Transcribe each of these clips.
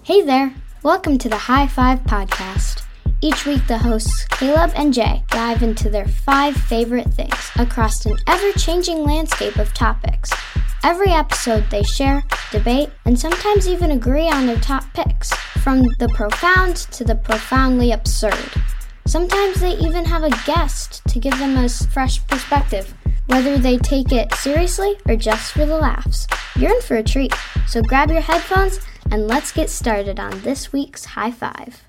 Hey there! Welcome to the High Five Podcast. Each week, the hosts Caleb and Jay dive into their 5 favorite things across an ever-changing landscape of topics. Every episode, they share, debate, and sometimes even agree on their top picks, from the profound to the profoundly absurd. Sometimes they even have a guest to give them a fresh perspective, whether they take it seriously or just for the laughs. You're in for a treat, so grab your headphones and let's get started on this week's High Five.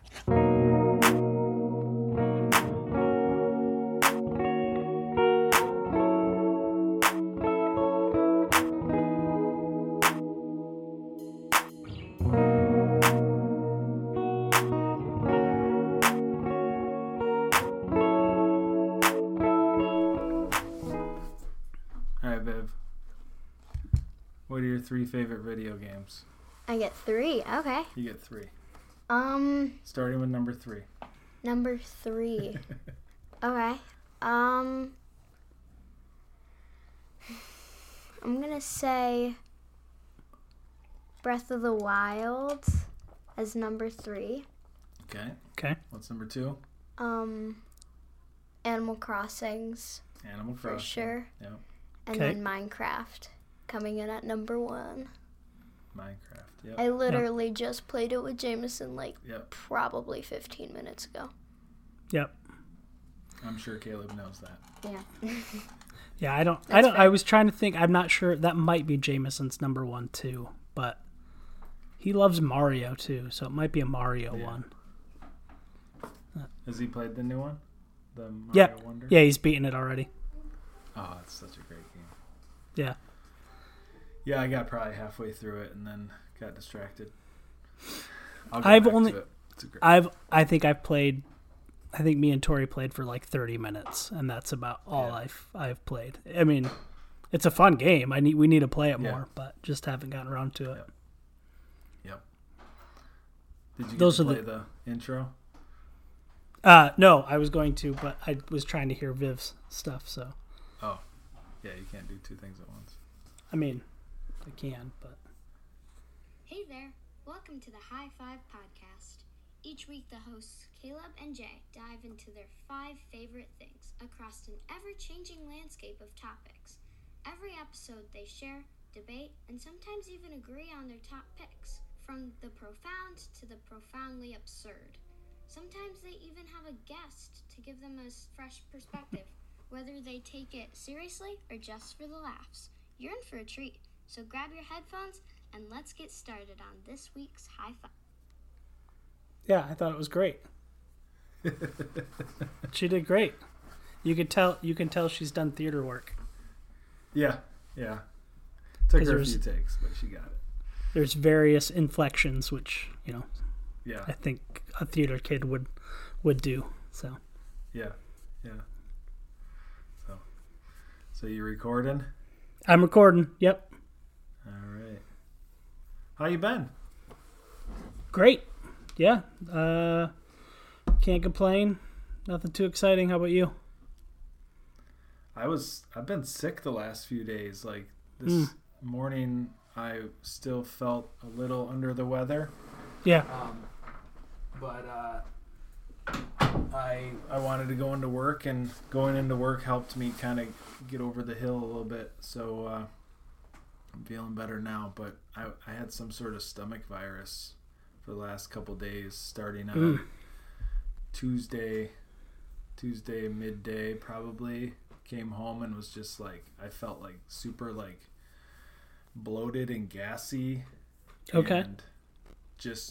Alright, Viv. What are your 3 favorite video games? I get 3, okay. You get 3. Starting with number 3. Number 3. Okay. I'm gonna say Breath of the Wild as number 3. Okay. What's number 2? Animal Crossings. Animal Crossing. For sure. Yep. And then Minecraft coming in at number 1. Minecraft, yep. I literally just played it with Jameson probably 15 minutes ago. Yep. I'm sure Caleb knows that. Yeah. Yeah, I was trying to think. I'm not sure. That might be Jameson's number 1 too, but he loves Mario too, so it might be a Mario one. Has he played the new one? The Mario Wonder? Yeah, he's beaten it already. Oh, it's such a great game. Yeah. Yeah, I got probably halfway through it and then got distracted. I think me and Tori played for like 30 minutes, and that's about all I've played. I mean, it's a fun game. We need to play it more, but just haven't gotten around to it. Yep. Did you get to play the intro? No, I was going to, but I was trying to hear Viv's stuff, so. Oh. Yeah, you can't do 2 things at once. I mean, I can, but. Hey there. Welcome to the High Five Podcast. Each week, the hosts Caleb and Jay dive into their 5 favorite things across an ever-changing landscape of topics. Every episode, they share, debate, and sometimes even agree on their top picks, from the profound to the profoundly absurd. Sometimes they even have a guest to give them a fresh perspective, whether they take it seriously or just for the laughs. You're in for a treat, so grab your headphones and let's get started on this week's High Five. Yeah, I thought it was great. She did great. You can tell she's done theater work. Yeah. Took her a few takes, but she got it. There's various inflections, which, Yeah. I think a theater kid would do. So. Yeah. So you recording? I'm recording. Yep. All right. How you been? Great. Yeah. Can't complain. Nothing too exciting. How about you? I've been sick the last few days. Like this morning, I still felt a little under the weather. Yeah. But I wanted to go into work, and going into work helped me kind of get over the hill a little bit. So I'm feeling better now. But I had some sort of stomach virus for the last couple days, starting on Tuesday midday probably. Came home and was just like, I felt like super like bloated and gassy. Okay. And just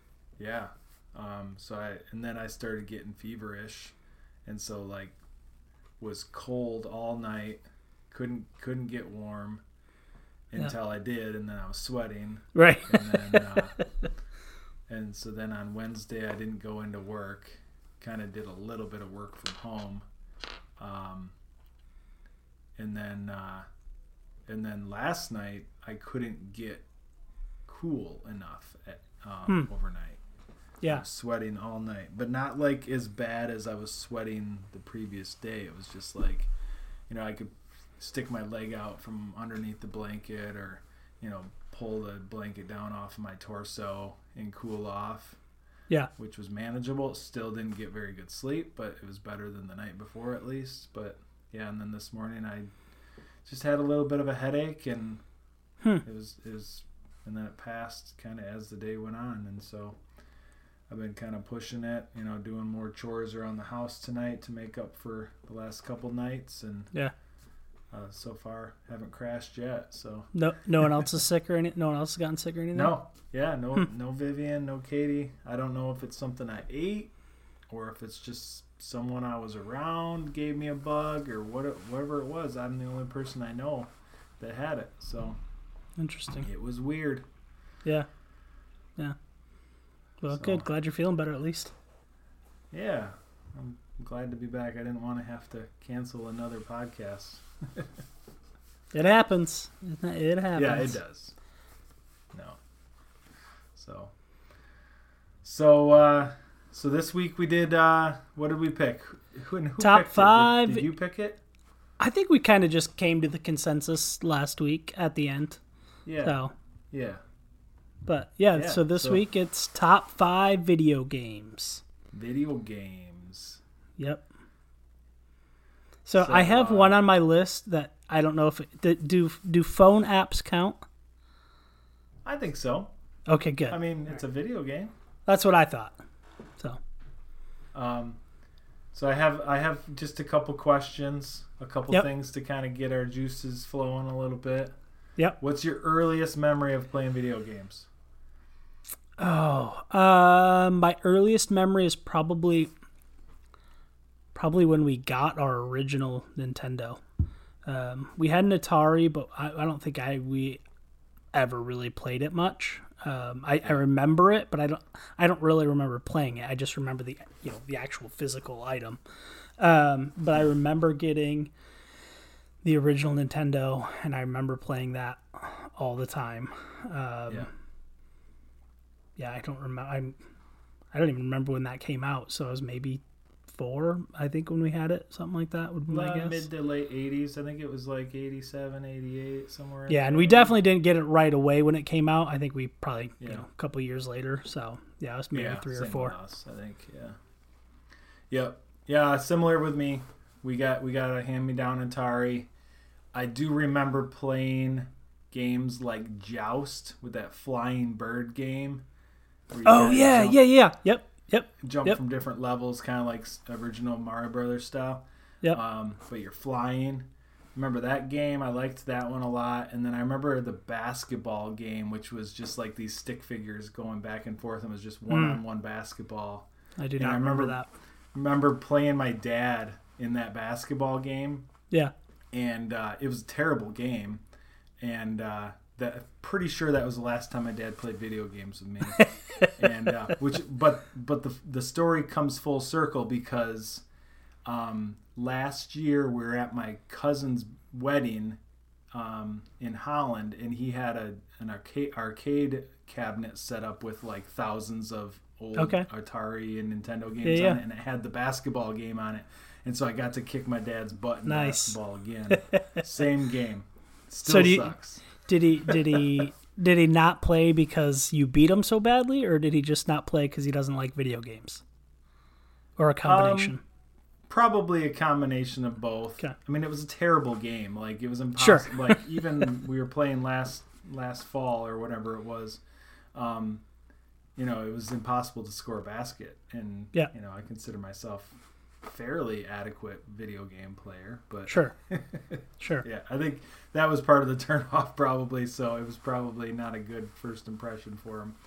then I started getting feverish, and so like was cold all night, couldn't get warm until I did, and then I was sweating. Right. And then and so then on Wednesday I didn't go into work, kind of did a little bit of work from home, and then last night I couldn't get cool enough overnight. Yeah. I was sweating all night, but not like as bad as I was sweating the previous day. It was just like, I could stick my leg out from underneath the blanket, or pull the blanket down off of my torso and cool off. Yeah. Which was manageable. Still didn't get very good sleep, but it was better than the night before at least. But yeah, and then this morning I just had a little bit of a headache, and it was, and then it passed kind of as the day went on, and so I've been kind of pushing it, doing more chores around the house tonight to make up for the last couple nights, and so far haven't crashed yet. So no one else is sick or anything. No one else has gotten sick or anything. No Vivian, no Katie. I don't know if it's something I ate or if it's just someone I was around gave me a bug or whatever it was. I'm the only person I know that had it. So interesting. It was weird. Yeah. Well, good. Glad you're feeling better at least. Yeah, I'm glad to be back. I didn't want to have to cancel another podcast. It happens. It happens. Yeah, it does. No. So this week we did, what did we pick? Who Top picked 5. Did you pick it? I think we kind of just came to the consensus last week at the end. Yeah. So. Yeah. But so this week it's top 5 video games. Video games. Yep. So I have one on my list that I don't know if do phone apps count? I think so. Okay, good. I mean, it's a video game. That's what I thought. So. So I have just a couple questions, a couple things to kind of get our juices flowing a little bit. Yep. What's your earliest memory of playing video games? My earliest memory is probably when we got our original Nintendo. We had an Atari, but I don't think we ever really played it much. I remember it, but I don't really remember playing it. I just remember the actual physical item. But I remember getting the original Nintendo, and I remember playing that all the time. I don't remember. I don't even remember when that came out. So it was maybe 4, I think, when we had it, something like that would be my guess. Mid to late 80s. I think it was like 87, 88, somewhere. Yeah, and we definitely didn't get it right away when it came out. I think we probably, a couple years later. So, yeah, it was maybe 3 or 4. Us, I think, Yep. Yeah, similar with me. We got a hand-me-down Atari. I do remember playing games like Joust with that flying bird game. Oh, yeah. Yep. Jump from different levels, kind of like original Mario Brothers style. Yep. But you're flying. Remember that game? I liked that one a lot. And then I remember the basketball game, which was just like these stick figures going back and forth, and it was just one-on-one basketball. I do not remember that. Remember playing my dad in that basketball game. Yeah. And it was a terrible game. And pretty sure that was the last time my dad played video games with me. And but the story comes full circle because last year we were at my cousin's wedding in Holland, and he had an arcade cabinet set up with like thousands of old Atari and Nintendo games on it, and it had the basketball game on it. And so I got to kick my dad's butt in basketball again. Same game. Still sucks. Did he not play because you beat him so badly, or did he just not play because he doesn't like video games? Or a combination? Probably a combination of both. Okay. I mean, it was a terrible game. Like, it was impossible. Sure. Like, even we were playing last fall or whatever it was, it was impossible to score a basket. And, I consider myself fairly adequate video game player, but sure. Yeah, I think that was part of the turn off probably, so it was probably not a good first impression for him.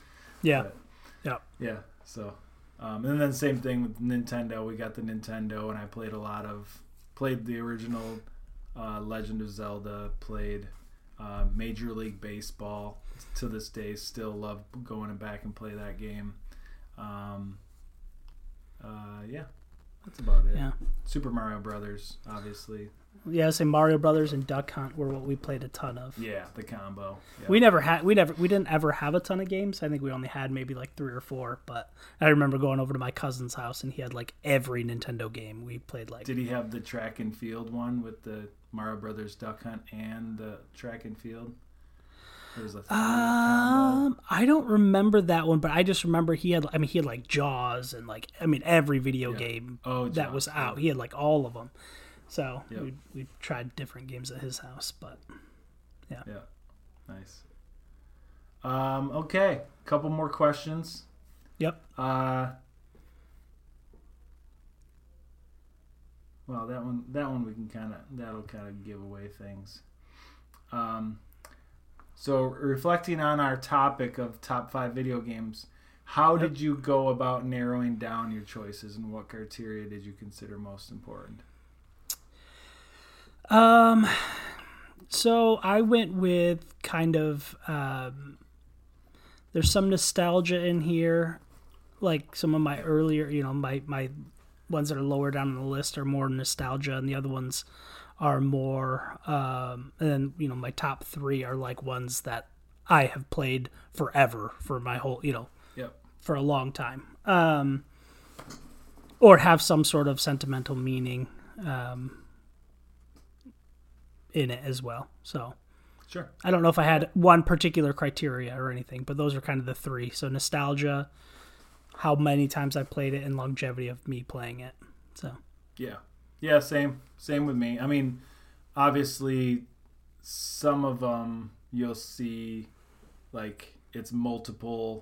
So and then same thing with Nintendo. We got the Nintendo, and I played the original Legend of Zelda, played Major League Baseball. To this day, still love going back and play that game. That's about it. Yeah. Super Mario Brothers, obviously. Yeah, say Mario Brothers and Duck Hunt were what we played a ton of. Yeah, the combo. Yeah. We didn't ever have a ton of games. I think we only had maybe like 3 or 4, but I remember going over to my cousin's house and he had like every Nintendo game. We played like. Did he have the track and field one with the Mario Brothers Duck Hunt and the track and field? There's a combo. I don't remember that one, but I just remember he had like Jaws and like every video game that Jaws, was out. He had like all of them. So Yep. we tried different games at his house, but yeah. Yeah, nice. Okay, couple more questions. Yep. Well, that one we can that'll kind of give away things. So reflecting on our topic of top 5 video games, how did you go about narrowing down your choices, and what criteria did you consider most important? So I went with kind of there's some nostalgia in here, like some of my earlier, my ones that are lower down on the list are more nostalgia, and the other ones are more and then my top 3 are like ones that I have played forever for my whole Yep. for a long time, or have some sort of sentimental meaning in it as well. So Sure. I don't know if I had one particular criteria or anything, but those are kind of the 3. So nostalgia, how many times I played it, and longevity of me playing it. So Yeah, same with me. I mean, obviously, some of them you'll see, like, it's multiple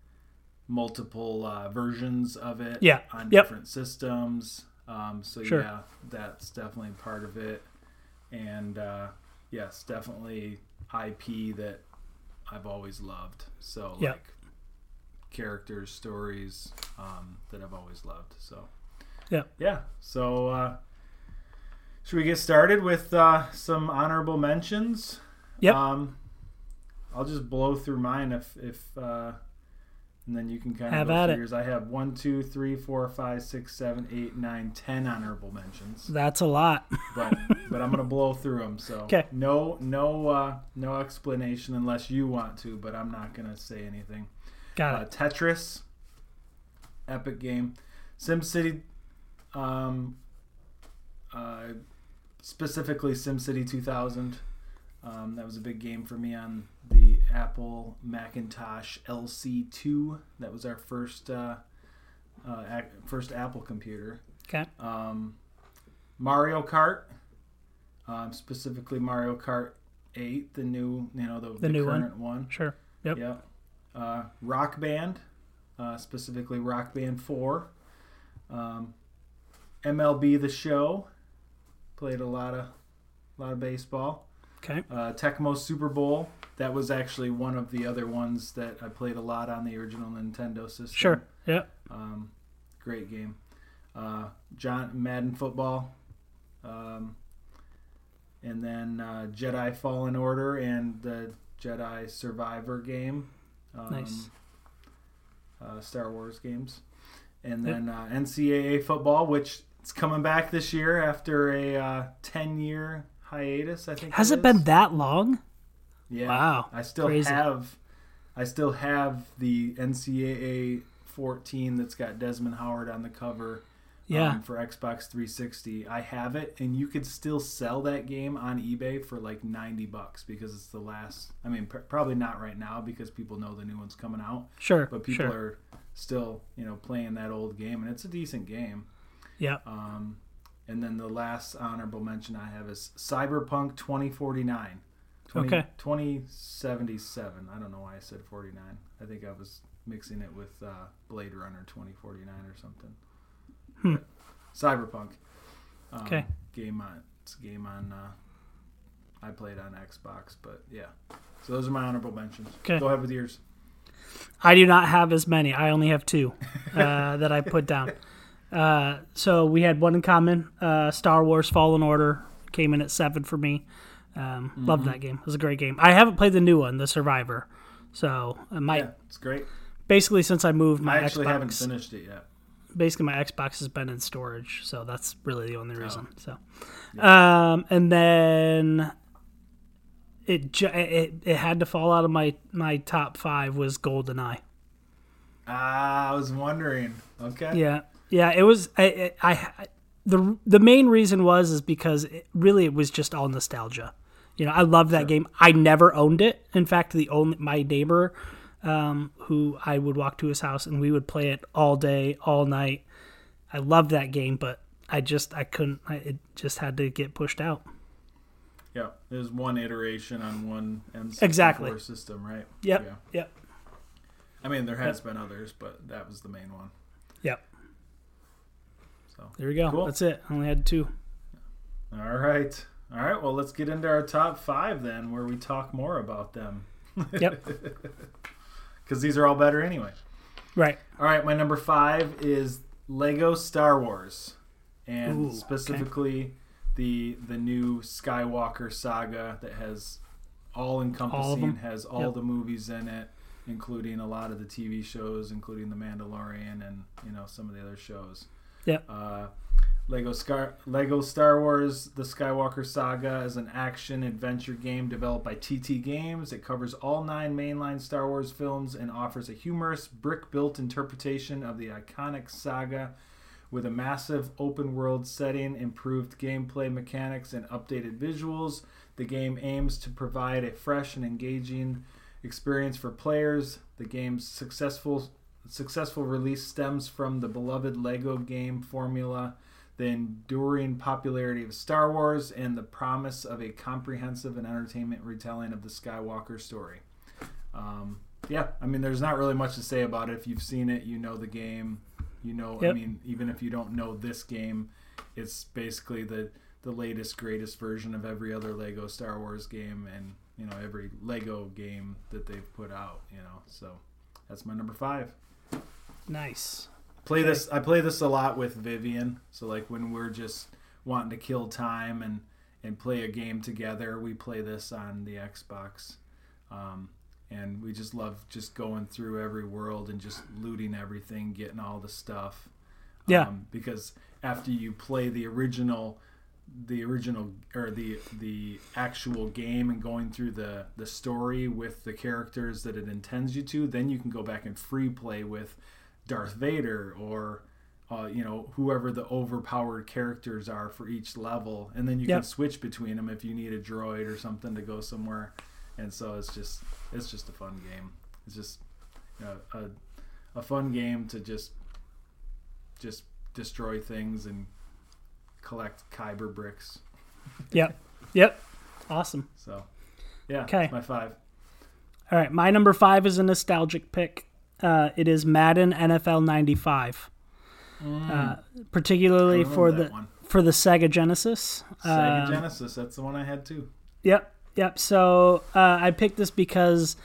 versions of it on different systems. So Sure. yeah, that's definitely part of it. And yes, definitely IP that I've always loved. So like characters, stories that I've always loved. So yeah. So should we get started with some honorable mentions? Yep. I'll just blow through mine if and then you can kind of Have go at through it. yours. I have 1, 2, 3, 4, 5, 6, 7, 8, 9, 10 honorable mentions. That's a lot. But I'm gonna blow through them. So 'Kay. no explanation unless you want to, but I'm not gonna say anything. Got it. Tetris, epic game. SimCity, specifically SimCity 2000. That was a big game for me on the Apple Macintosh LC2. That was our first Apple computer. Okay. Mario Kart, specifically Mario Kart 8, the new, the new current one. Sure. Yep. Yeah. Rock Band, specifically Rock Band 4. MLB The Show, played a lot of baseball. Okay. Tecmo Super Bowl, that was actually one of the other ones that I played a lot on the original Nintendo system. Sure. Yep. Great game. Madden Football, and then Jedi Fallen Order and the Jedi Survivor game. Nice. Star Wars games. And then NCAA football, which is coming back this year after a 10-year hiatus, I think. Has it been that long? Yeah. Wow. I still have the NCAA 14 that's got Desmond Howard on the cover. Yeah. For Xbox 360. I have it, and you could still sell that game on eBay for like $90 because it's the last. I mean, probably not right now because people know the new one's coming out. Sure. But people are still, playing that old game, and it's a decent game. Yeah. And then the last honorable mention I have is Cyberpunk 2049. 2077. I don't know why I said 49. I think I was mixing it with Blade Runner 2049 or something. Cyberpunk. It's a game on I played on Xbox, but yeah. So those are my honorable mentions. Okay. Go ahead with yours. I do not have as many. I only have 2 that I put down. So we had one in common. Star Wars Fallen Order came in at 7 for me. Loved that game. It was a great game. I haven't played the new one, The Survivor. So it's great. Basically, since I moved my I actually Xbox, haven't finished it yet. Basically, my Xbox has been in storage, so that's really the only reason. So, and then it had to fall out of my top 5 was GoldenEye. I was wondering. Okay. Yeah. It was. The main reason was because it was just all nostalgia. You know, I love that game. I never owned it. In fact, my neighbor, who I would walk to his house and we would play it all day, all night. I loved that game, but I couldn't. It just had to get pushed out. Yeah, there's one iteration on one N64 Exactly. system, right? Yep. Yeah. Yep. I mean, there has been others, but that was the main one. Yep. So There we go. Cool. That's it. I only had 2. All right. Well, let's get into our top 5 then, where we talk more about them. Yep. Because these are all better anyway. Right. All right, my number 5 is Lego Star Wars, and Ooh, specifically the new Skywalker saga that has all-encompassing, has all Yep. the movies in it, including a lot of the TV shows, including The Mandalorian and some of the other shows. Yep. Lego Star Wars: The Skywalker Saga is an action-adventure game developed by TT Games. It covers all 9 mainline Star Wars films and offers a humorous, brick-built interpretation of the iconic saga with a massive open-world setting, improved gameplay mechanics, and updated visuals. The game aims to provide a fresh and engaging experience for players. The game's successful release stems from the beloved Lego game formula, the enduring popularity of Star Wars, and the promise of a comprehensive and entertainment retelling of the Skywalker story. I mean, there's not really much to say about it. If you've seen it, you know the game. Yep. I mean, even if you don't know this game, it's basically the latest, greatest version of every other Lego Star Wars game and, every Lego game that they've put out, So that's my number 5. Nice. I play this a lot with Vivian. So like when we're just wanting to kill time and play a game together, we play this on the Xbox. And we just love just going through every world and just looting everything, getting all the stuff. Yeah. Because after you play the original or the actual game and going through the story with the characters that it intends you to, then you can go back and free play with Darth Vader or whoever the overpowered characters are for each level, and then you can switch between them if you need a droid or something to go somewhere. And so it's just a fun game. It's just a fun game to just destroy things and collect Kyber bricks. Yep. Awesome. So yeah, Okay. That's my 5. All right, my number 5 is a nostalgic pick. It is Madden NFL 95, particularly for the Sega Genesis. Sega Genesis, that's the one I had too. Yep. So I picked this because,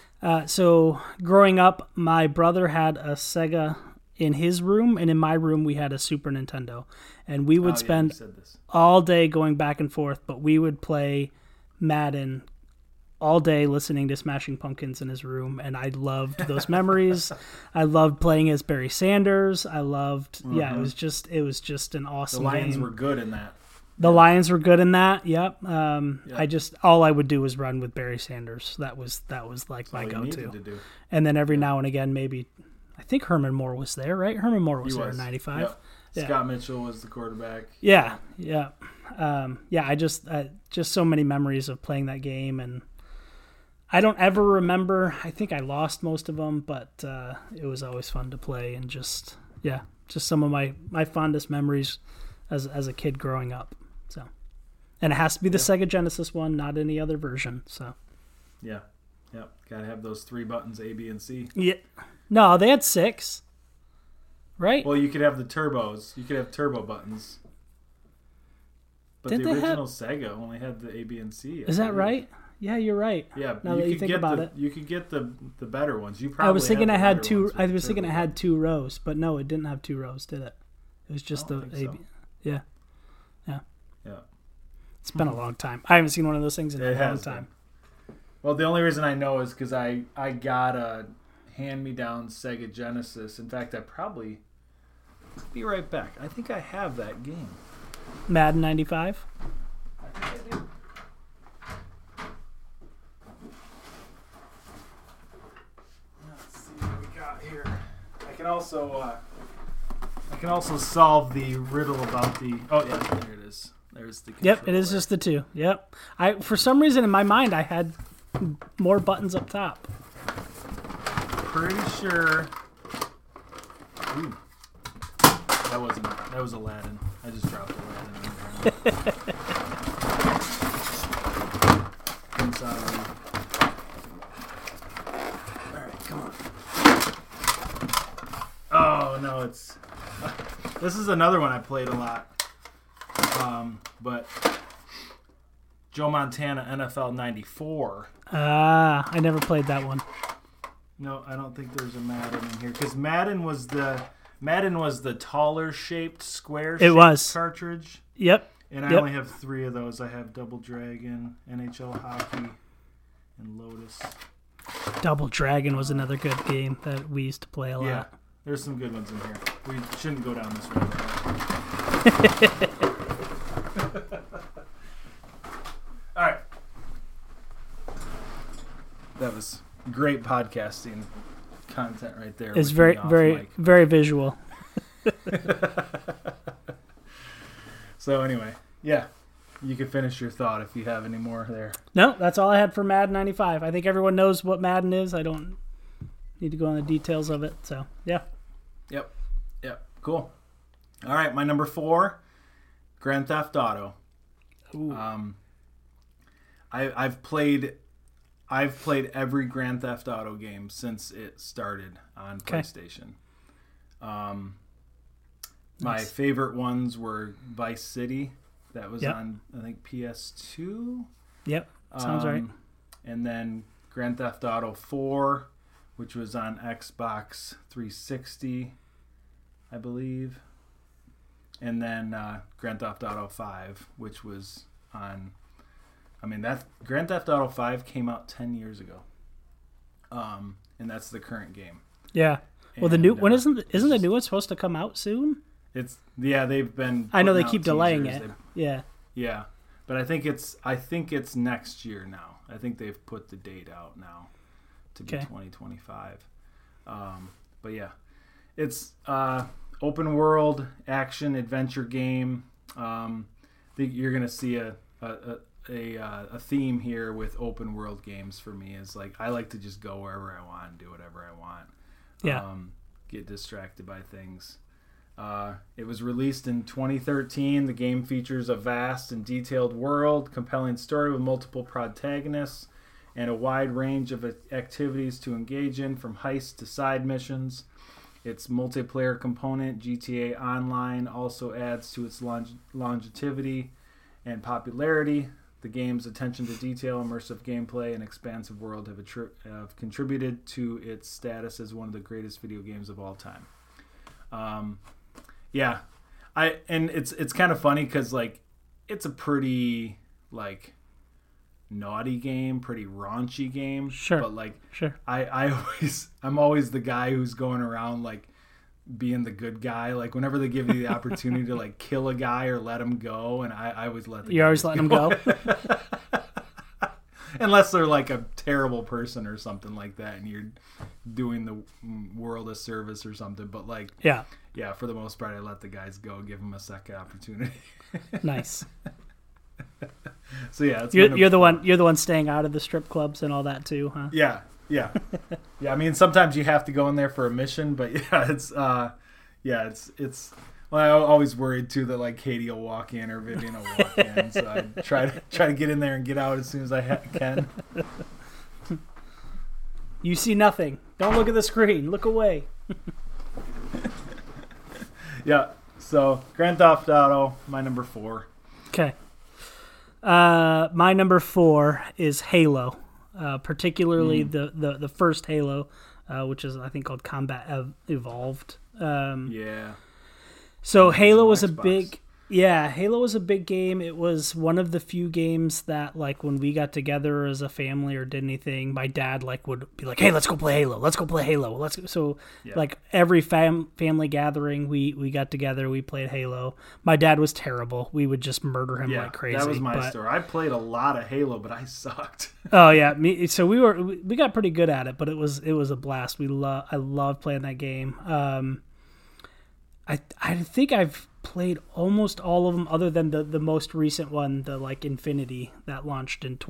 growing up, my brother had a Sega in his room, and in my room we had a Super Nintendo, and we would spend all day going back and forth, but we would play Madden all day listening to Smashing Pumpkins in his room, and I loved those memories. I loved playing as Barry Sanders. I loved, it was just an awesome game. The Lions were good in that. The Lions were good in that. Yep. All I would do was run with Barry Sanders. That was like my go-to. And then every now and again, maybe, I think Herman Moore was there, right? Herman Moore was there in 95. Yep. Yeah. Scott Mitchell was the quarterback. Yeah. I just so many memories of playing that game, and I don't ever remember. I think I lost most of them, but it was always fun to play, and just some of my fondest memories as a kid growing up. So, and it has to be the Sega Genesis one, not any other version. So, yeah, gotta have those 3 buttons, A, B, and C. Yeah, no, they had 6, right? Well, you could have the turbos. You could have turbo buttons. But the original Sega only had the A, B, and C. Is that right? Yeah, you're right. Yeah, now that you think about it, you could get the better ones. You probably. I was thinking it had 2. I was thinking it had 2 rows, but no, it didn't have 2 rows, did it? It was just the A, B. Yeah. It's been a long time. I haven't seen one of those things in a long time. Well, the only reason I know is because I got a hand-me-down Sega Genesis. In fact, be right back. I think I have that game. Madden 95? I think I do. Let's see what we got here. I can also solve the riddle about the... Oh, yeah, there it is. There's the Yep, it controller. is just the two. Yep. For some reason in my mind I had more buttons up top. Pretty sure. Ooh. That was Aladdin. I just dropped Aladdin on the ground. I'm sorry. Alright, come on. Oh no, this is another one I played a lot. But Joe Montana NFL 94. I never played that one. No, I don't think there's a Madden in here because Madden was the taller shaped square. It was cartridge. Yep. And I only have 3 of those. I have Double Dragon, NHL Hockey, and Lotus. Double Dragon was another good game that we used to play a lot. Yeah, there's some good ones in here. We shouldn't go down this road. All right. That was great podcasting content right there. It's with very, me off very, mic. very visual. So anyway, yeah, you can finish your thought if you have any more there. No, that's all I had for Madden 95. I think everyone knows what Madden is. I don't need to go on the details of it. So, yeah. Yep. Cool. All right, my number 4, Grand Theft Auto. Ooh. I've played every Grand Theft Auto game since it started on PlayStation. My favorite ones were Vice City. That was on, I think, PS2. Yep, sounds right. And then Grand Theft Auto 4, which was on Xbox 360, I believe. And then Grand Theft Auto 5, which was on... I mean, that Grand Theft Auto 5 came out 10 years ago. And that's the current game. Yeah. Well, the new when isn't the new one supposed to come out soon? They've been. I know they putting keep out delaying teasers. it. Yeah. Yeah, but I think it's next year now. I think they've put the date out now to be 2025. But yeah, it's open world action adventure game. You're gonna see a theme here with open world games for me. Is like I like to just go wherever I want and do whatever I want. Yeah. Get distracted by things. It was released in 2013. The game features a vast and detailed world, compelling story with multiple protagonists, and a wide range of activities to engage in, from heists to side missions. Its multiplayer component, GTA Online, also adds to its longevity and popularity. The game's attention to detail, immersive gameplay, and expansive world have contributed to its status as one of the greatest video games of all time. Yeah, it's kind of funny because like it's a pretty like naughty game, pretty raunchy game. Sure, but like sure. I'm always the guy who's going around like being the good guy. Like whenever they give you the opportunity to like kill a guy or let him go, and I always let the You're always letting him go. Unless they're like a terrible person or something like that, and you're doing the world a service or something. But like, yeah, for the most part, I let the guys go, give them a second opportunity. Nice. So yeah, you're the one staying out of the strip clubs and all that too, huh? Yeah. Yeah. I mean, sometimes you have to go in there for a mission, but yeah, it's. Well, I always worried too that like Katie will walk in or Vivian will walk in, so I try to get in there and get out as soon as I can. You see nothing. Don't look at the screen. Look away. Yeah. So Grand Theft Auto, my number 4. Okay. My number 4 is Halo, particularly the first Halo, which is I think called Combat Evolved. Yeah. So Halo was a big game. It was one of the few games that like when we got together as a family or did anything, my dad like would be like, "Hey, let's go play Halo. Let's go play Halo." Like every family gathering, we got together, we played Halo. My dad was terrible. We would just murder him like crazy. That was my story. I played a lot of Halo, but I sucked. Oh yeah, so we got pretty good at it, but it was a blast. I loved playing that game. I think I've played almost all of them, other than the most recent one, the like Infinity that launched in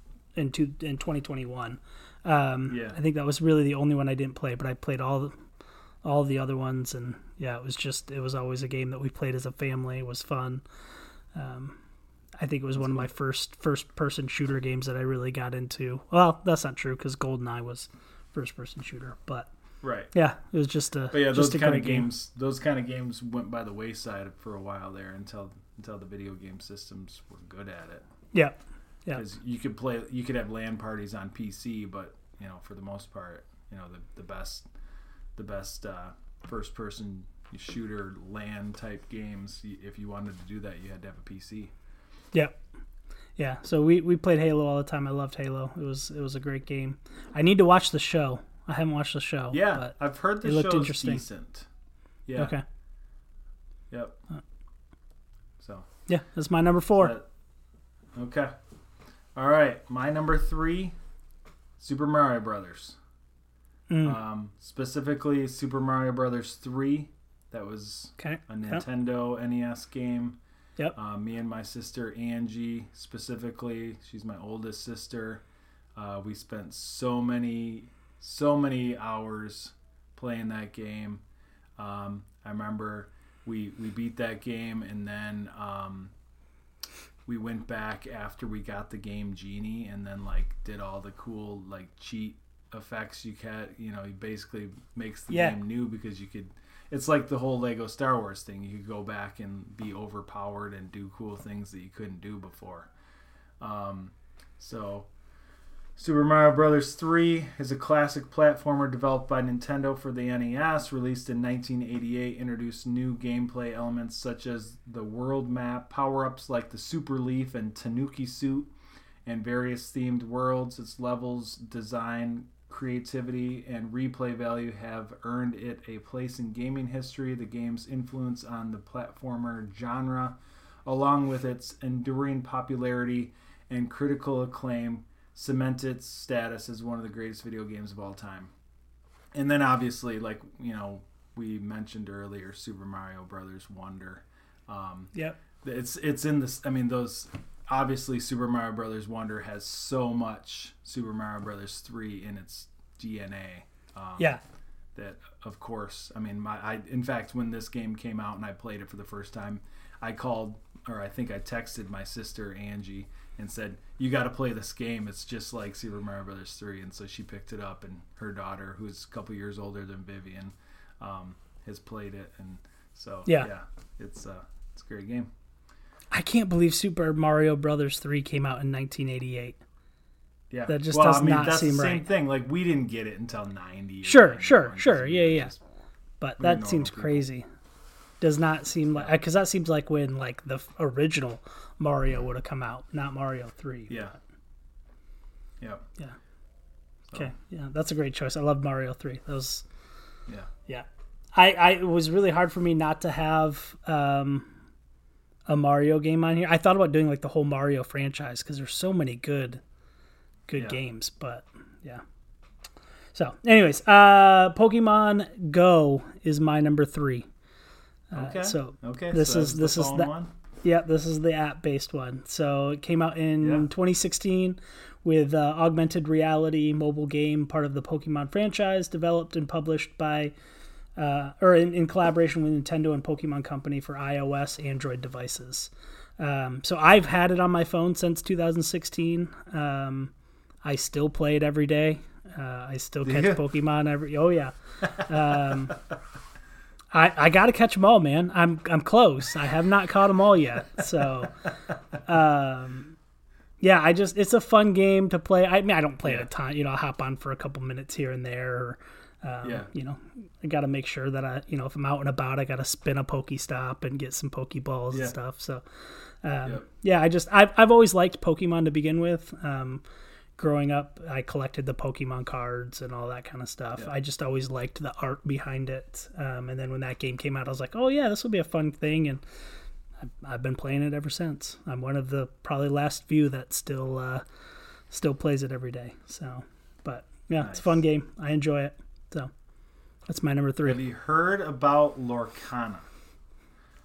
2021. I think that was really the only one I didn't play, but I played all the other ones, and yeah, it was always a game that we played as a family. It was fun. I think it was one of my first person shooter games that I really got into. Well, that's not true because GoldenEye was first person shooter, but right. Yeah, it was just a. But yeah, those kind of games. Those kind of games went by the wayside for a while there until the video game systems were good at it. Yeah. Yeah. Because you could have LAN parties on PC, but for the most part, the best first person shooter LAN type games. If you wanted to do that, you had to have a PC. Yeah. Yeah. So we played Halo all the time. I loved Halo. It was a great game. I need to watch the show. I haven't watched the show. Yeah, but I've heard the show's interesting. Decent. Yeah. Okay. Yep. So. Yeah, that's my number 4. Okay. All right, my number 3, Super Mario Brothers. Specifically, Super Mario Brothers 3. That was a Nintendo NES game. Yep. Me and my sister Angie, specifically, she's my oldest sister. We spent so many hours playing that game. I remember we beat that game, and then we went back after we got the Game Genie, and then did all the cool cheat effects you can. He basically makes the game new because you could. It's like the whole Lego Star Wars thing. You could go back and be overpowered and do cool things that you couldn't do before. So Super Mario Bros. 3 is a classic platformer developed by Nintendo for the NES, released in 1988, introduced new gameplay elements such as the world map, power-ups like the Super Leaf and Tanuki Suit, and various themed worlds. Its levels, design, creativity, and replay value have earned it a place in gaming history. The game's influence on the platformer genre, along with its enduring popularity and critical acclaim, cement its status as one of the greatest video games of all time. And then obviously, we mentioned earlier, Super Mario Brothers Wonder. It's in this. I mean, those obviously Super Mario Brothers Wonder has so much Super Mario Brothers 3 in its DNA. That of course, I mean, in fact, when this game came out and I played it for the first time, I texted my sister Angie and said, "You got to play this game. It's just like Super Mario Brothers 3." And so she picked it up, and her daughter, who's a couple years older than Vivian, has played it, and so it's a great game. I can't believe Super Mario Brothers 3 came out in 1988. Yeah, that just does not that's seem the right. Same thing. We didn't get it until 90. Sure. Yeah. But that seems crazy. Does not seem like, because that seems like when the original Mario would have come out, not Mario 3. Yeah. Yep. Yeah. Okay. Yeah, that's a great choice. I love Mario 3. That was. Yeah. It was really hard for me not to have a Mario game on here. I thought about doing the whole Mario franchise because there's so many good games, but yeah. So, anyways, Pokemon Go is my number 3. This is the one. Yeah, this is the app-based one. So it came out in 2016 with augmented reality mobile game, part of the Pokemon franchise, developed and published by in collaboration with Nintendo and Pokemon Company for iOS, Android devices. So I've had it on my phone since 2016. I still play it every day. I still catch Pokemon every. Oh yeah. I got to catch them all, man. I'm close. I have not caught them all yet. So, it's a fun game to play. I mean, I don't play it a ton. I'll hop on for a couple minutes here and there. I got to make sure that if I'm out and about, I got to spin a Pokestop and get some Pokeballs and stuff. So, I've always liked Pokemon to begin with. Growing up, I collected the Pokemon cards and all that kind of stuff. I just always liked the art behind it. And then when that game came out, I was like, oh yeah, this will be a fun thing. And I've been playing it ever since. I'm one of the probably last few that still plays it every day. So, but yeah, It's a fun game. I enjoy it. So that's my number 3. Have you heard about Lorcana?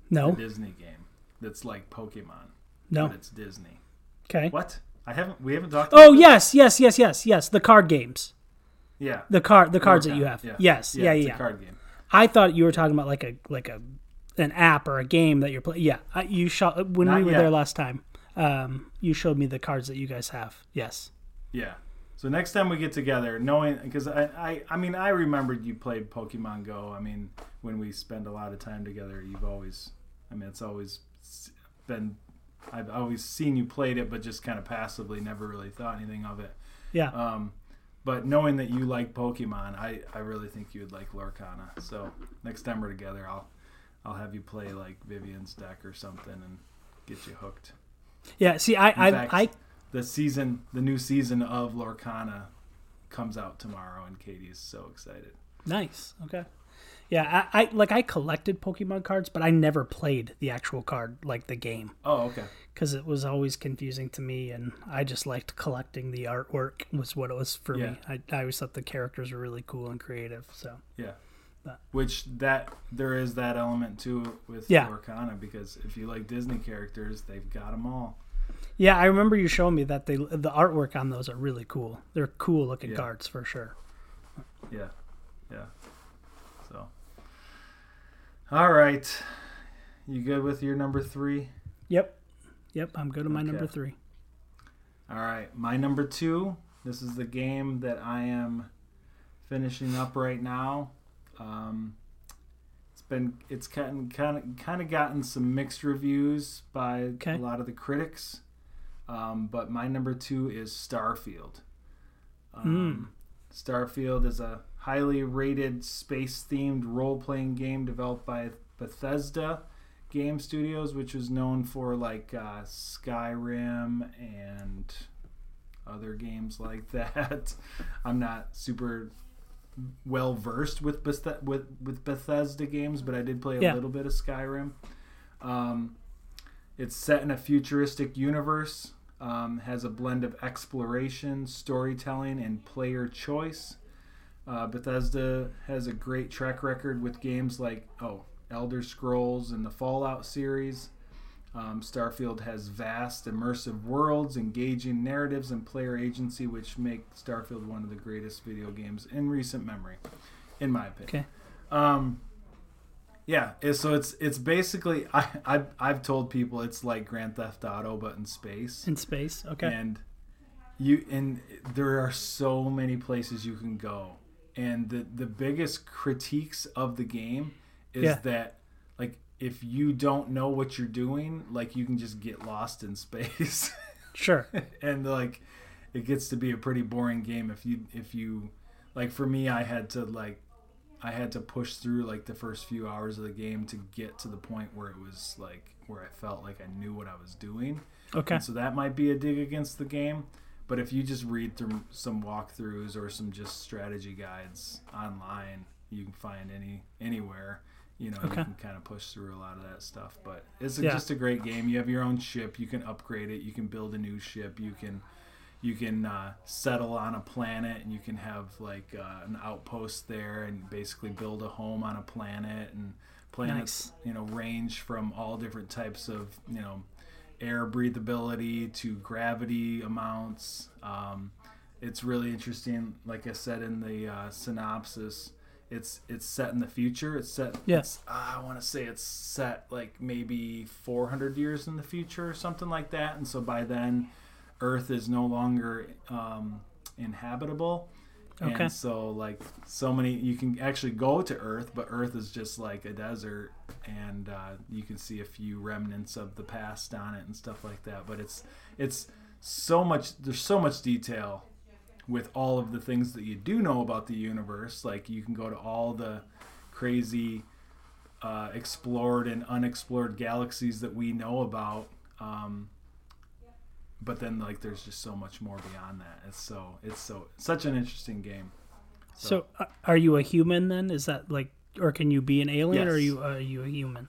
No. The Disney game that's like Pokemon. No. But it's Disney. Okay. What? We haven't talked Oh, about this? yes. The card games. Yeah. The cards that Lorcana, you have. yeah. Yes. Yeah. It's a card game. I thought you were talking about like an app or a game that you're playing. Yeah. You when Not we were yet. there last time. You showed me the cards that you guys have. Yes. Yeah. So next time we get together, knowing, because I mean, I remembered you played Pokemon Go. I mean, when we spend a lot of time together, it's always been, I've always seen you played it, but just kind of passively, never really thought anything of it. Yeah. But knowing that you like Pokemon, I really think you would like Lorcana. So next time we're together, I'll have you play like Vivian's deck or something and get you hooked. Yeah. See, The new season of Lorcana comes out tomorrow, and Katie's so excited. Nice. Okay. Yeah, I collected Pokemon cards, but I never played the actual card, like the game, Oh, okay. because it was always confusing to me, and I just liked collecting the artwork was what it was for Yeah. me. I always thought the characters were really cool and creative. So Yeah. But- There is that element too with Yeah. Lorcana, because if you like Disney characters, they've got them all. yeah, I remember you showing me that the artwork on those are really cool. They're cool looking Yeah. cards for sure. Yeah. Yeah. So. All right. You good with your number 3? Yep, I'm good on my Okay. number 3. All right, my number 2. This is the game that I am finishing up right now. It's kind of gotten some mixed reviews by Okay. a lot of the critics. But my number 2 is Starfield. Starfield is a highly rated space-themed role-playing game developed by Bethesda Game Studios, which is known for like Skyrim and other games like that. I'm not super well versed with Bethesda games, but I did play a little bit of Skyrim. It's set in a futuristic universe, has a blend of exploration, storytelling, and player choice. Bethesda has a great track record with games like Elder Scrolls and the Fallout series. Starfield has vast, immersive worlds, engaging narratives, and player agency, which make Starfield one of the greatest video games in recent memory, in my opinion. Okay. Yeah, so it's basically I've told people it's like Grand Theft Auto but in space. In space. Okay. And there are so many places you can go, and the biggest critiques of the game is that like if you don't know what you're doing, like you can just get lost in space. Sure. And like it gets to be a pretty boring game if you like, for me, I had to push through like the first few hours of the game to get to the point where it was like where I felt like I knew what I was doing. Okay. And so that might be a dig against the game, but if you just read through some walkthroughs or some just strategy guides online, you can find anywhere. You know, Okay. you can kind of push through a lot of that stuff. But it's just a great game. You have your own ship. You can upgrade it. You can build a new ship. You can settle on a planet, and you can have like an outpost there and basically build a home on a planet. And planets, range from all different types of, air breathability to gravity amounts. It's really interesting. Like I said in the synopsis, it's set in the future. I want to say it's set like maybe 400 years in the future or something like that. And so by then, Earth is no longer inhabitable. Okay. And so like you can actually go to Earth, but Earth is just like a desert, and you can see a few remnants of the past on it and stuff like that. But it's so much. There's so much detail with all of the things that you do know about the universe. Like you can go to all the crazy explored and unexplored galaxies that we know about. But then like there's just so much more beyond that. It's such an interesting game. So are you a human then? Is that like, or can you be an alien? Yes. Or are you a human?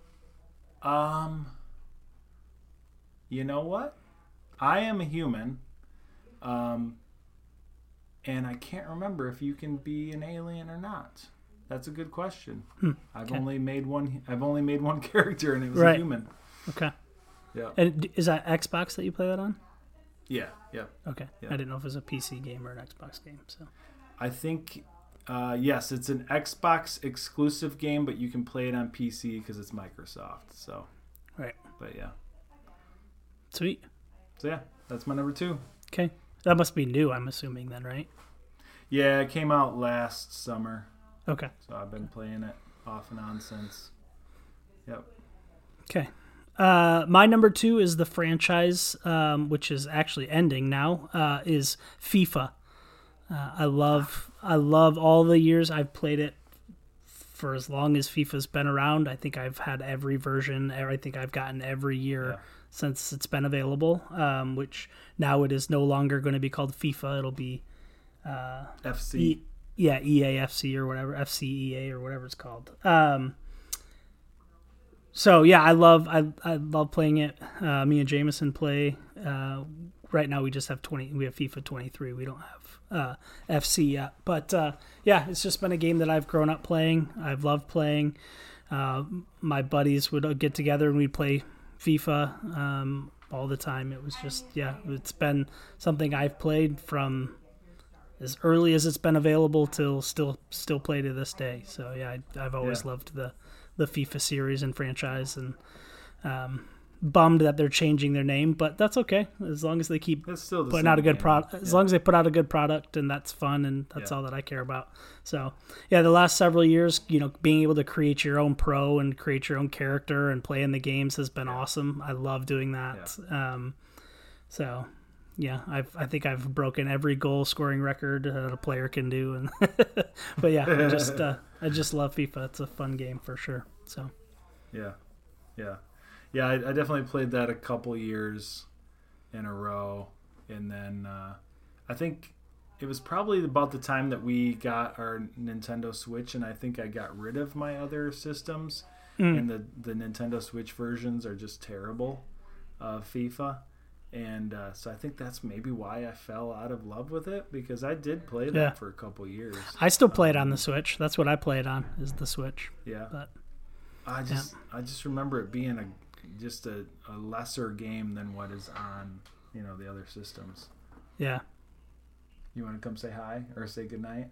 You know what? I am a human. And I can't remember if you can be an alien or not. That's a good question. I've okay. only made one. I've only made one character, and it was Right. a human. Okay. Yeah. And is that Xbox that you play that on? Yeah. Yeah. Okay. Yeah. I didn't know if it was a PC game or an Xbox game. So. I think, yes, it's an Xbox exclusive game, but you can play it on PC because it's Microsoft. So. Right. But yeah. Sweet. So yeah, that's my number 2. Okay. That must be new, I'm assuming then, right? Yeah, it came out last summer, Okay. so I've been playing it off and on since. Yep. Okay. My number 2 is the franchise, which is actually ending now, is FIFA. I love all the years I've played it for as long as FIFA's been around. I think I've had every version. I think I've gotten every year since it's been available, which now it is no longer going to be called FIFA. It'll be FC. EAFC or whatever, FCEA or whatever it's called. So yeah, I love playing it. Me and Jameson play. Right now we just have we have FIFA 23. We don't have FC yet. But yeah, it's just been a game that I've grown up playing. I've loved playing. My buddies would get together and we'd play FIFA all the time. It was just, it's been something I've played from as early as it's been available till still play to this day. So yeah, I've always loved the FIFA series and franchise, and bummed that they're changing their name, but that's okay as long as they keep putting out a good product. As long as they put out a good product, and that's fun, and that's all that I care about. So yeah, the last several years, being able to create your own pro and create your own character and play in the games has been awesome. I love doing that. So yeah, I think I've broken every goal scoring record a player can do, and but yeah, I just love FIFA. It's a fun game for sure. So yeah, I definitely played that a couple years in a row, and then I think it was probably about the time that we got our Nintendo Switch, and I think I got rid of my other systems, and the Nintendo Switch versions are just terrible of FIFA. And so I think that's maybe why I fell out of love with it, because I did play that for a couple years. I still play it on the Switch. That's what I play it on, is the Switch. Yeah. But I just remember it being just a lesser game than what is on, the other systems. Yeah. You want to come say hi or say goodnight?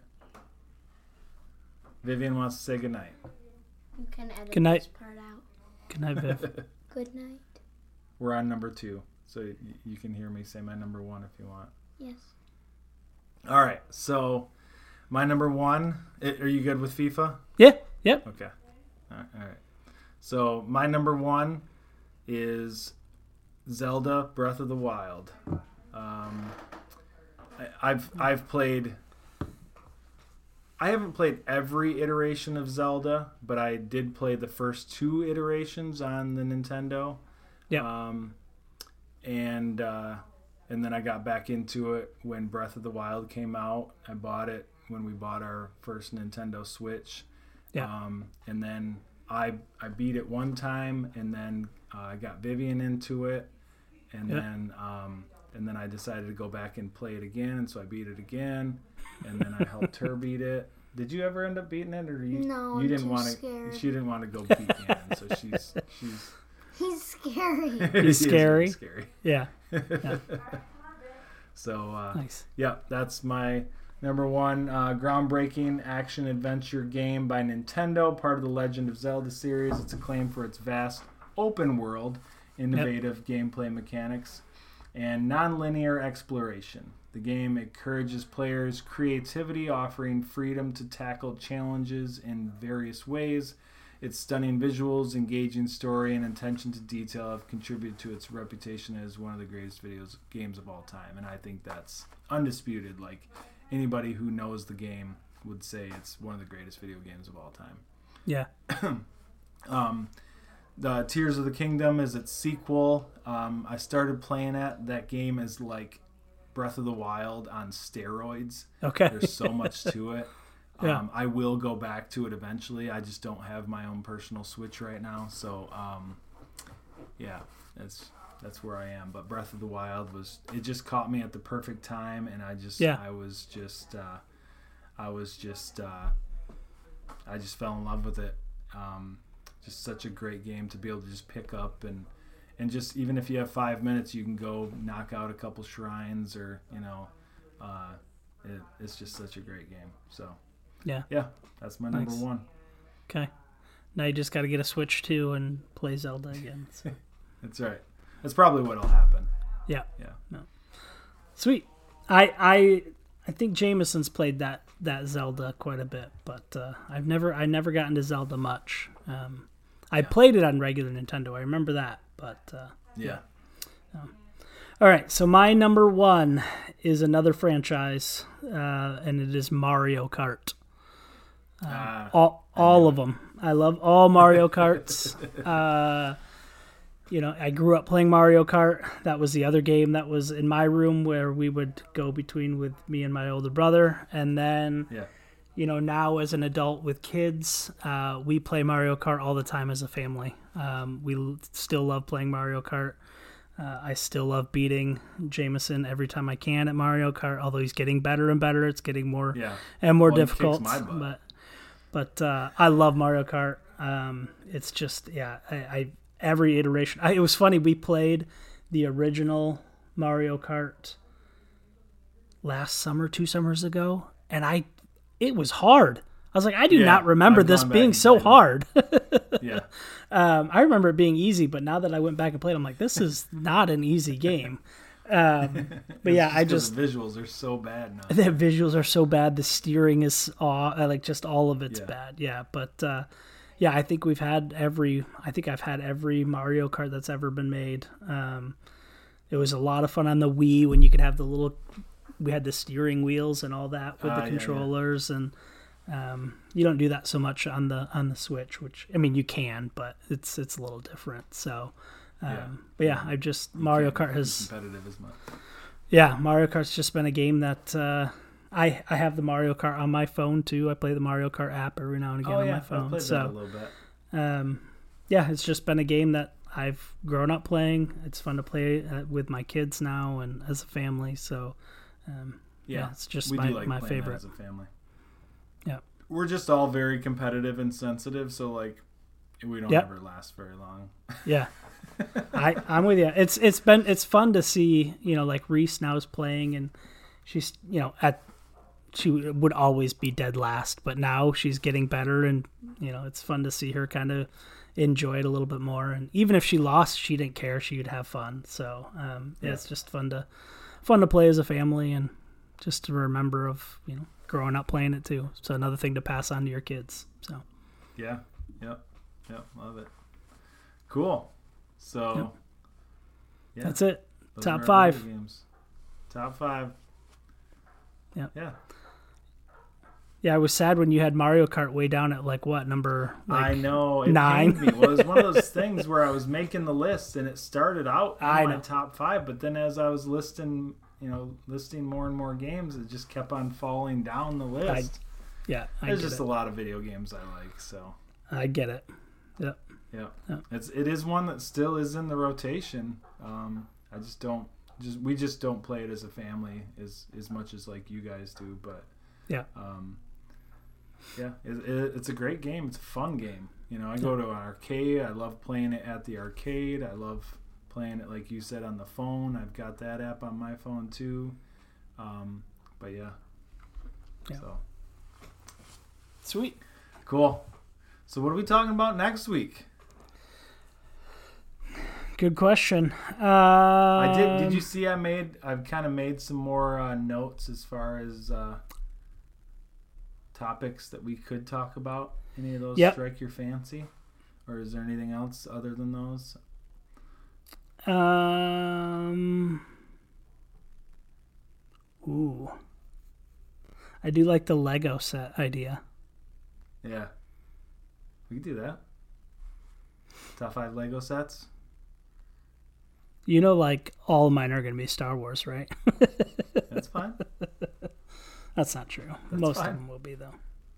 Vivian wants to say goodnight. You can edit Good night. this part out. Good night, Viv. Good night. We're on number 2, so you can hear me say my number 1 if you want. Yes. All right, so my number 1, are you good with FIFA? Yeah. Yep. Okay. All right. So my number 1 is Zelda Breath of the Wild. I've played. I haven't played every iteration of Zelda, but I did play the first 2 iterations on the Nintendo. Yeah. And then I got back into it when Breath of the Wild came out. I bought it when we bought our first Nintendo Switch. Yeah. And then I beat it one time, and then I got Vivian into it, and then I decided to go back and play it again, and so I beat it again, and then I helped her beat it. Did you ever end up beating it, or No, you didn't I'm want too scared. She didn't want to go beat Ganon, so she's He's scary. He's He is scary. really scary. Yeah. So Nice. yeah, that's my number 1 groundbreaking action adventure game by Nintendo, part of the Legend of Zelda series. It's acclaimed for its vast open world, innovative gameplay mechanics, and non-linear exploration. The game encourages players' creativity, offering freedom to tackle challenges in various ways. Its stunning visuals, engaging story, and attention to detail have contributed to its reputation as one of the greatest games of all time. And I think that's undisputed. Like, anybody who knows the game would say it's one of the greatest video games of all time. Yeah. The Tears of the Kingdom is its sequel. I started playing that game is like Breath of the Wild on steroids. Okay. There's so much to it. Yeah. I will go back to it eventually. I just don't have my own personal Switch right now. So, yeah, that's where I am. But Breath of the Wild it just caught me at the perfect time, and I was just I just fell in love with it. Just such a great game to be able to just pick up and just, even if you have 5 minutes, you can go knock out a couple shrines, or it's just such a great game. So yeah, that's my number one. Okay, now you just got to get a Switch 2 and play Zelda again. So. That's right. That's probably what'll happen. Yeah. No. Sweet. I think Jameson's played that Zelda quite a bit, but I never got into Zelda much. I played it on regular Nintendo. I remember that, but yeah. All right, so my number one is another franchise, and it is Mario Kart. All of them. I love all Mario Karts. I grew up playing Mario Kart. That was the other game that was in my room where we would go between with me and my older brother. And then, now as an adult with kids, we play Mario Kart all the time as a family. We still love playing Mario Kart. I still love beating Jameson every time I can at Mario Kart, although he's getting better and better. It's getting more and more difficult. He kicks my butt. But I love Mario Kart. It's just, I every iteration. It was funny. We played the original Mario Kart last summer, 2 summers ago, and it was hard. I was like, I do not remember this being so hard. Yeah. I remember it being easy, but now that I went back and played, I'm like, this is not an easy game. But yeah, the visuals are so bad now. The visuals are so bad. The steering is just all of it's bad. Yeah, but I think I've had every Mario Kart that's ever been made. It was a lot of fun on the Wii when you could have we had the steering wheels and all that with the controllers, and you don't do that so much on the Switch, which, I mean, you can, but it's a little different. So, but yeah, Mario Kart has competitive as much. Yeah, Mario Kart's just been a game that I have the Mario Kart on my phone too. I play the Mario Kart app every now and again on my phone. I played that a little bit. It's just been a game that I've grown up playing. It's fun to play with my kids now and as a family. So, it's just my favorite. As a family. Yeah, we're just all very competitive and sensitive, so like we don't ever last very long. Yeah. I'm with you. It's fun to see, like Reese now is playing, and she's, she would always be dead last, but now she's getting better, and it's fun to see her kind of enjoy it a little bit more. And even if she lost, she didn't care. She would have fun. So it's just fun to play as a family, and just to remember of growing up playing it too. So another thing to pass on to your kids. So yep, love it. Cool. So that's it. Those Top are 5 games. Top 5. Yeah. Yeah, I was sad when you had Mario Kart way down at number I know, it 9. pained me. Well, it was one of those things where I was making the list and it started out in my top 5, but then as I was listing more and more games, it just kept on falling down the list. There's just a lot of video games I like, so I get it. Yep. Yeah. It is one that still is in the rotation. We just don't play it as a family as much as like you guys do, but it's a great game. It's a fun game. I go to an arcade. I love playing it at the arcade. I love playing it, like you said, on the phone. I've got that app on my phone too. But so sweet, cool. So what are we talking about next week? Good question. I did. Did you see? I've kind of made some more notes as far as topics that we could talk about. Any of those strike your fancy, or is there anything else other than those? Ooh, I do like the Lego set idea. Yeah, we could do that. Top 5 Lego sets. Like all of mine are going to be Star Wars, right? That's fine. That's not true. Most of them will be, though.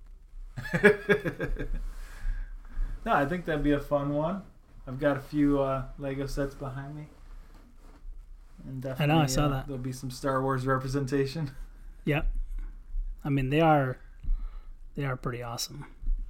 No, I think that'd be a fun one. I've got a few Lego sets behind me. And definitely, I know, I saw that. There'll be some Star Wars representation. Yep. I mean, they are pretty awesome.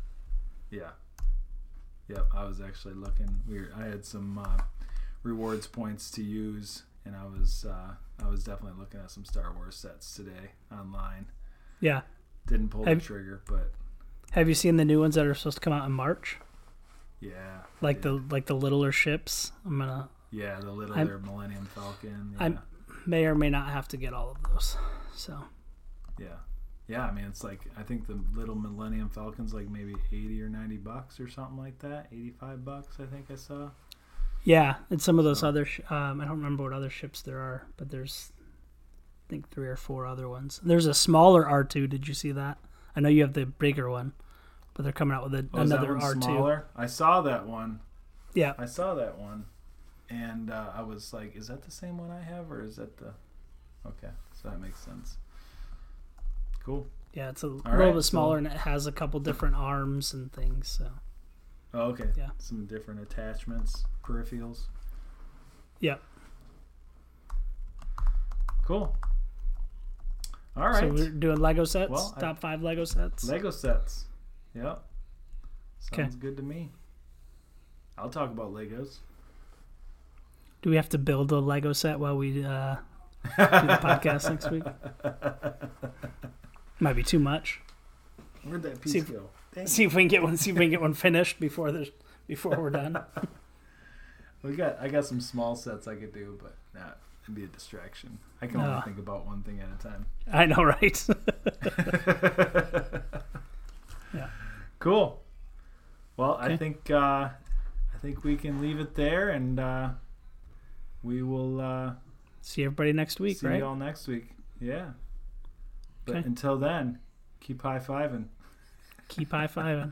Yeah. Yep, I was actually looking. I had some rewards points to use, and I was definitely looking at some Star Wars sets today online. Yeah. Didn't pull the trigger, but have you seen the new ones that are supposed to come out in March? Yeah. Like the littler ships. the littler Millennium Falcon. Yeah. I may or may not have to get all of those. So. Yeah. Yeah, I mean, it's like, I think the little Millennium Falcon's like maybe $80 or $90 or something like that. $85, I think I saw. Yeah, and some of those other, I don't remember what other ships there are, but there's, I think 3 or 4 other ones. There's a smaller R2. Did you see that? I know you have the bigger one, but they're coming out with another R2. Smaller? I saw that one. Yeah. I saw that one. And I was like, is that the same one I have, or is that the... Okay, so that makes sense. Cool. Yeah, it's a little bit smaller, and it has a couple different arms and things. So. Oh, okay. Yeah. Some different attachments, peripherals. Yep. Cool. All right. So we're doing Lego sets. Well, top 5 Lego sets. Lego sets. Yep. Sounds good to me. I'll talk about Legos. Do we have to build a Lego set while we do the podcast next week? Might be too much. Where'd that piece go? See if we can get one. See if we can get one finished before we're done. I got some small sets I could do, but it'd be a distraction. I can only think about one thing at a time. I know, right? Yeah. Cool. Well, okay. I think we can leave it there, and we will see everybody next week. See you all next week. Yeah. But until then, keep high-fiving. Keep high-fiving.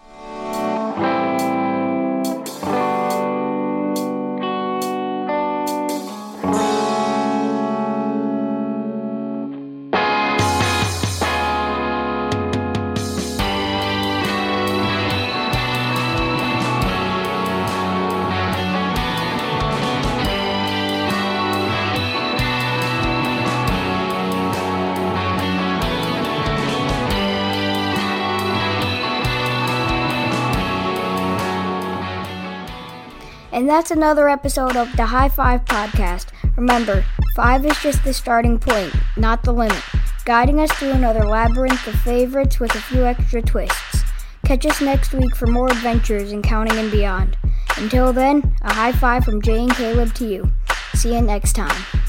And that's another episode of the High Five Podcast. Remember, 5 is just the starting point, not the limit, guiding us through another labyrinth of favorites with a few extra twists. Catch us next week for more adventures in counting and beyond. Until then, a high five from Jay and Caleb to you. See you next time.